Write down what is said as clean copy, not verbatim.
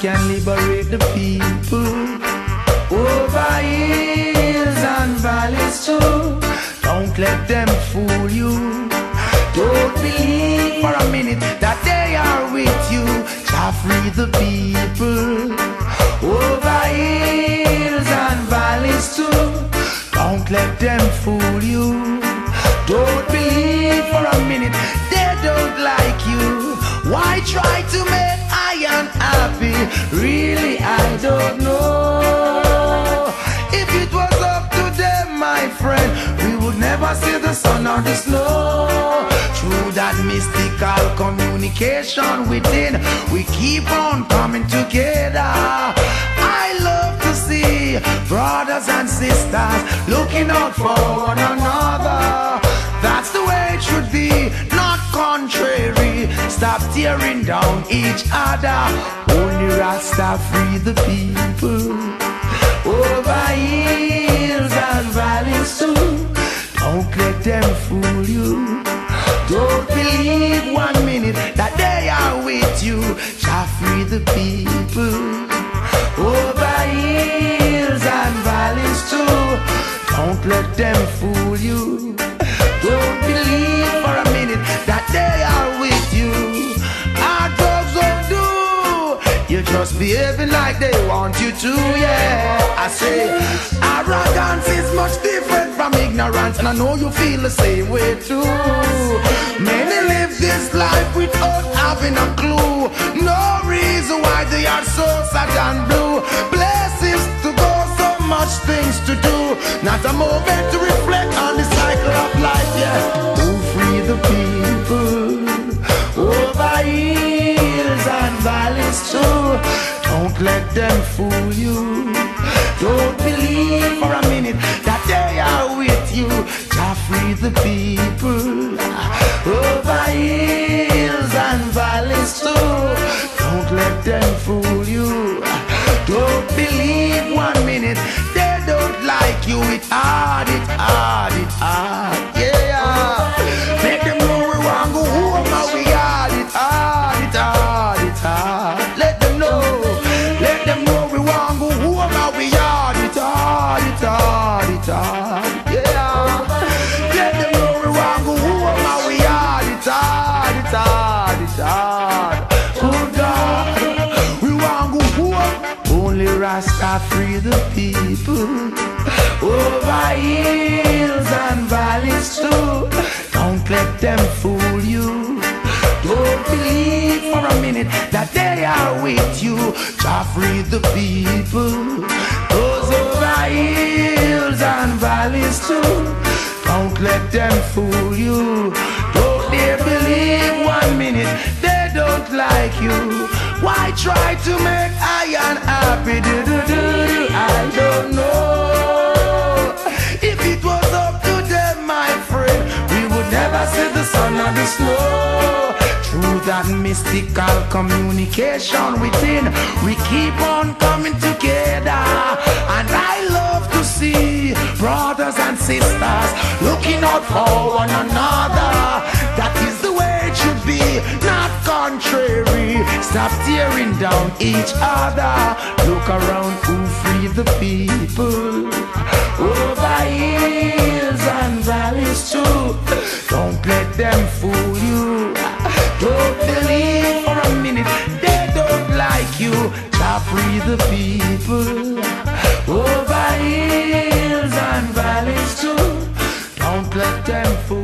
can liberate the people. Over hills and valleys too. Don't let them fool you. Don't believe for a minute that they are with you. Jah free the people. Over hills and valleys too. Don't let them fool you. Don't believe for a minute they don't like you. Why try to make I unhappy? Really, I don't know. If it was up to them, my friend, we would never see the sun or the snow. Through that mystical communication within, we keep on coming together. I love to see brothers and sisters looking out for one another. That's the way it should be, not contrary. Stop tearing down each other. Only Rasta free the people. Over hills and valleys too. Don't let them fool you. Don't believe 1 minute that they are with you. Jah free the people. Over hills and valleys too. Don't let them fool you. Don't believe for a minute that they are with you. Our drugs won't do. You're just behaving like they want you to, yeah. I say, arrogance is much different from ignorance, and I know you feel the same way too. Many live this life without having a clue. No reason why they are so sad and blue. Blessings to go, so much things to do. Not a moment to reflect on the cycle of life, yeah. To free the people. Over hills and valleys too. Don't let them fool you. Don't believe for a minute that they are with you. Jah free the people. Over hills and valleys too. Don't let them fool you. Don't believe 1 minute they don't like you. It's hard, it's hard, it's hard, yeah. Make them know we want go home and we hard, it's hard, it's hard, it's hard. Let them know we want go home and we hard, it's hard, it's hard, it's hard, yeah. Let them know we want go home and we hard, it's hard, it's hard, it's hard. Oh God, we want go home. Only Rasta free the people. Over hills and valleys too. Don't let them fool you. Don't believe for a minute that they are with you. Jah free the people. Those over hills and valleys too. Don't let them fool you. Don't dare believe 1 minute they don't like you. Why try to make I unhappy? I don't know. If it was up to them, my friend, we would never see the sun or the snow. Through that mystical communication within, we keep on coming together. And I love to see brothers and sisters looking out for one another. That is the way it should be, not contrary. Stop tearing down each other. Look around, who free the people. Over hills and valleys too. Don't let them fool you. Don't believe for a minute they don't like you. Jah free the people. Over hills and valleys too. Don't let them fool you.